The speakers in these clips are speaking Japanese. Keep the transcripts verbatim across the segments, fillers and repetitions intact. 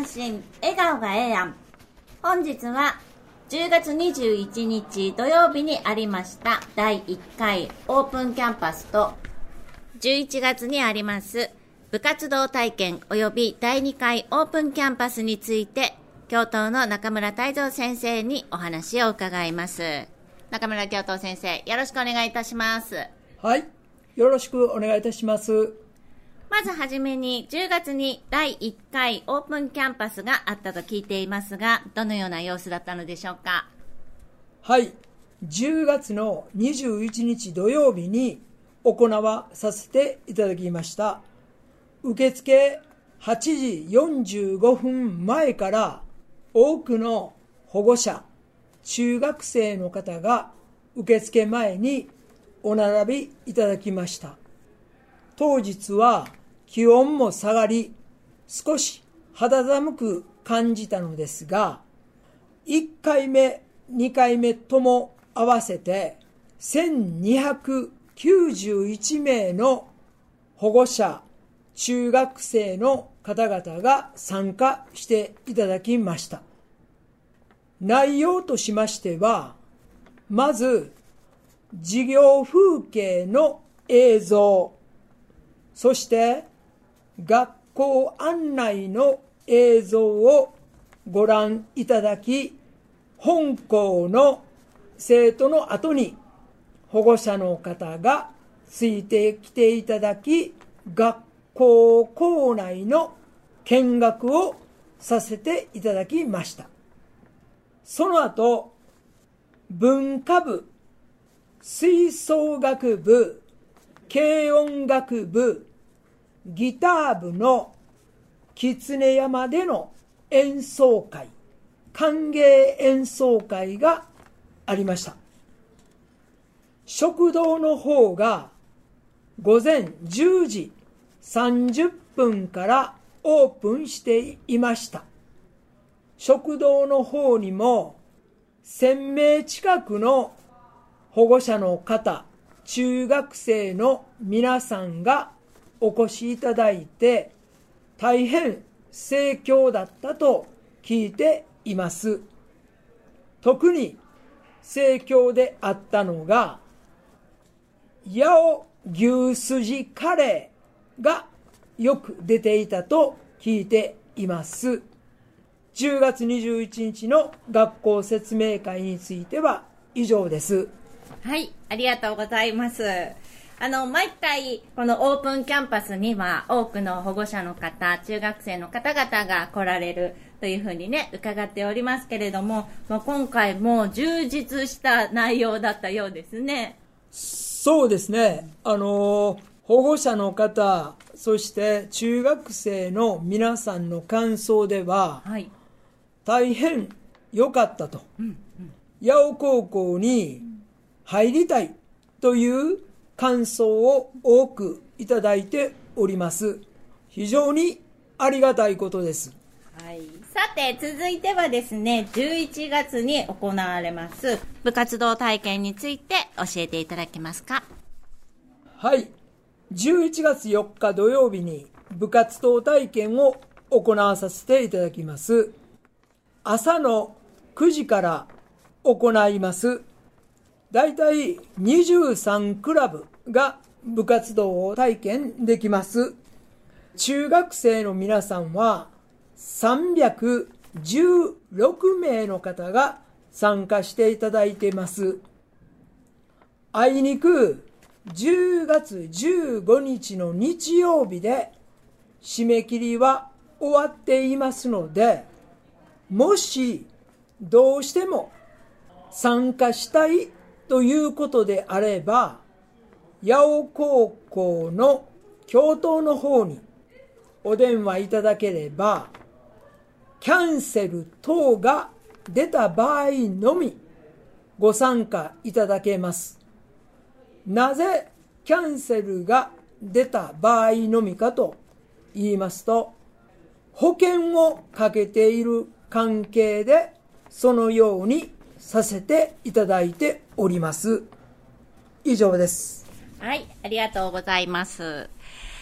信笑顔がええやん。本日はじゅうがつにじゅういちにち土曜日にありましただいいっかいオープンキャンパスとじゅういちがつにあります部活動体験及びだいにかいオープンキャンパスについて教頭の中村泰造先生にお話を伺います。中村教頭先生、よろしくお願いいたします。 はい、よろしくお願いいたします。 まずはじめにじゅうがつにだいいっかいオープンキャンパスがあったと聞いていますが、どのような様子だったのでしょうか。 はい、じゅうがつのにじゅういちにち土曜日に行わさせていただきました。受付はちじよんじゅうごふんまえから多くの保護者、中学生の方が受付前にお並びいただきました。当日は気温も下がり、少し肌寒く感じたのですが、いっかいめ、にかいめとも合わせてせんにひゃくきゅうじゅういちめいの保護者、中学生の方々が参加していただきました。内容としましては、まず授業風景の映像、そして学校案内の映像をご覧いただき、本校の生徒の後に保護者の方がついてきていただき、学校校内の見学をさせていただきました。その後、文化部、吹奏楽部、軽音楽部、ギター部の狐山での演奏会、歓迎演奏会がありました。食堂の方がごぜんじゅうじさんじゅっぷんからオープンしていました。食堂の方にもせんめい近くの保護者の方、中学生の皆さんがお越しいただいて、大変盛況だったと聞いています。特に盛況であったのが、八尾牛すじカレーがよく出ていたと聞いています。じゅうがつにじゅういちにちの学校説明会については以上です。 はい、ありがとうございます。あの、毎回、このオープンキャンパスには多くの保護者の方、中学生の方々が来られるというふうにね、伺っておりますけれども、まあ、今回も充実した内容だったようですね。 そうですね。あの、保護者の方、そして中学生の皆さんの感想では、はい、大変良かったと。うんうん、八尾高校に入りたいという感想を多くいただいております。非常にありがたいことです。 はい、さて続いてはですね、じゅういちがつに行われます部活動体験について教えていただけますか。 はい、じゅういちがつよっか土曜日に部活動体験を行わさせていただきます。朝のくじから行います。だいたいにじゅうさんクラブが部活動を体験できます。中学生の皆さんはさんびゃくじゅうろくめいの方が参加していただいています。あいにくじゅうがつじゅうごにちの日曜日で締め切りは終わっていますので、もしどうしても参加したいということであれば、八尾高校の教頭の方にお電話いただければ、キャンセル等が出た場合のみご参加いただけます。なぜキャンセルが出た場合のみかと言いますと、保険をかけている関係でそのようにさせていただいております。以上です。 はい、ありがとうございます。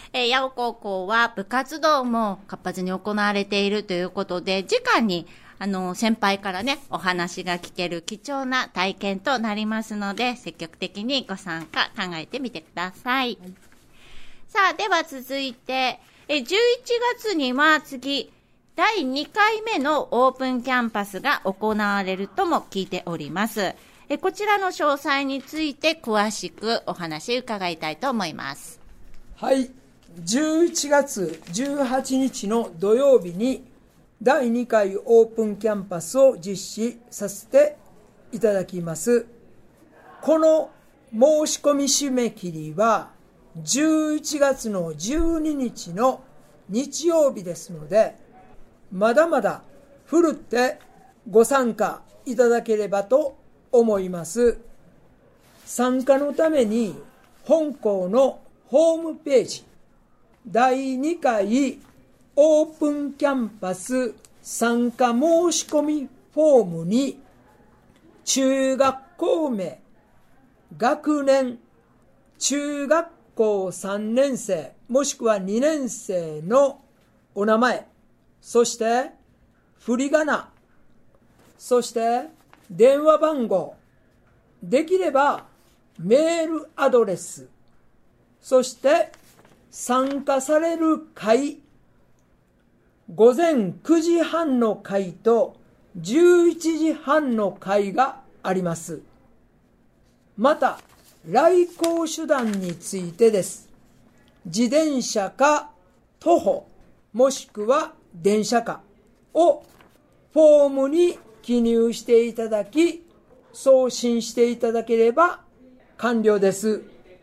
えー、八尾高校は部活動も活発に行われているということで、直にあの先輩からねお話が聞ける貴重な体験となりますので、積極的にご参加考えてみてください。はい、さあ、では続いてえじゅういちがつには次だいにかいめのオープンキャンパスが行われるとも聞いております。えこちらの詳細について詳しくお話伺いたいと思います。 はい、じゅういちがつじゅうはちにちの土曜日にだいにかいオープンキャンパスを実施させていただきます。この申し込み締め切りはじゅういちがつのじゅうににちの日曜日ですので、まだまだふるってご参加いただければと思います。参加のために本校のホームページ、だいにかいオープンキャンパス参加申し込みフォームに中学校名、学年、中学校さんねんせいもしくはにねんせいのお名前、そして振り仮名、そして電話番号、できればメールアドレス、そして参加される会、ごぜんくじはんの会とじゅういちじはんの会があります。また来校手段についてです。自転車か徒歩もしくは電車かをフォームに記入していただき送信していただければ完了です。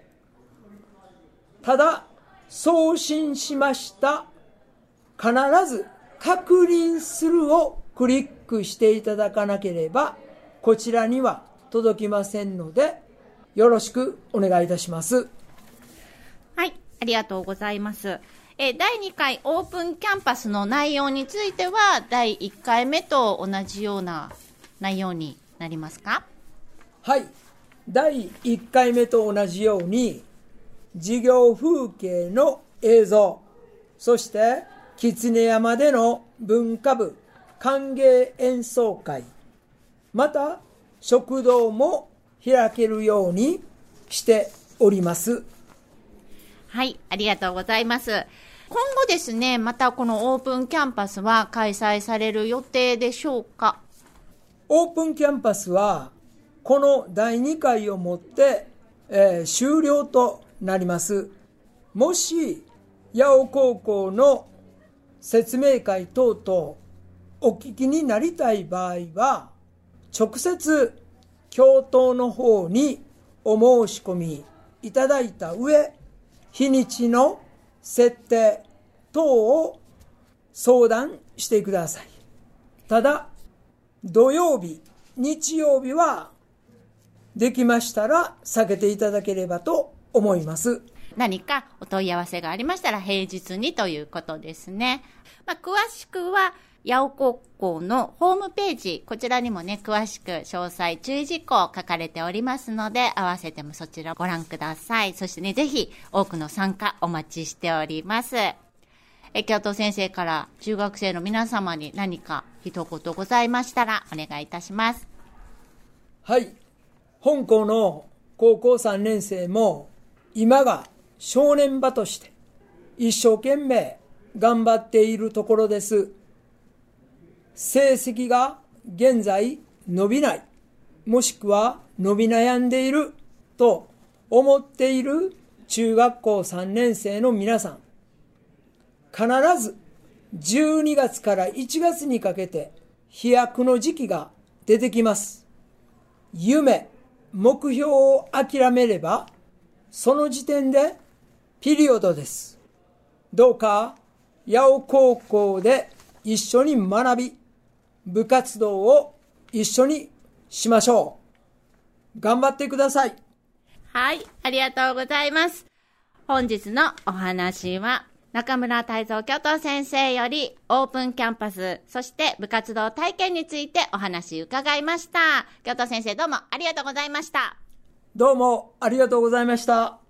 ただ送信しました、必ず確認するをクリックしていただかなければこちらには届きませんので、よろしくお願いいたします。 はい、ありがとうございます。えだいにかいオープンキャンパスの内容についてはだいいっかいめと同じような内容になりますか？ はい、だいいっかいめと同じように授業風景の映像、そして狐山での文化部歓迎演奏会、また食堂も開けるようにしております。 はい、ありがとうございます。今後ですね、またこのオープンキャンパスは開催される予定でしょうか？ オープンキャンパスはこのだいにかいをもって、えー、終了となります。もし八尾高校の説明会等々お聞きになりたい場合は直接教頭の方にお申し込みいただいた上、日にちの設定等を相談してください。ただ土曜日、日曜日はできましたら避けていただければと思います。 何かお問い合わせがありましたら平日にということですね。まあ、詳しくは八尾高校のホームページ、こちらにもね詳しく詳細注意事項書かれておりますので、合わせてもそちらご覧ください。そしてね、ぜひ多くの参加お待ちしております。え教頭先生から中学生の皆様に何か一言ございましたらお願いいたします。 はい、本校の高校さんねんせいも今が正念場として一生懸命頑張っているところです。成績が現在伸びない、もしくは伸び悩んでいると思っている中学校さんねんせいの皆さん、必ずじゅうにがつからいちがつにかけて飛躍の時期が出てきます。夢、目標を諦めればその時点でピリオドです。どうか八尾高校で一緒に学び、部活動を一緒にしましょう。頑張ってください。 はい、ありがとうございます。本日のお話は中村泰造教頭先生よりオープンキャンパス、そして部活動体験についてお話伺いました。教頭先生、どうもありがとうございました。 どうもありがとうございました。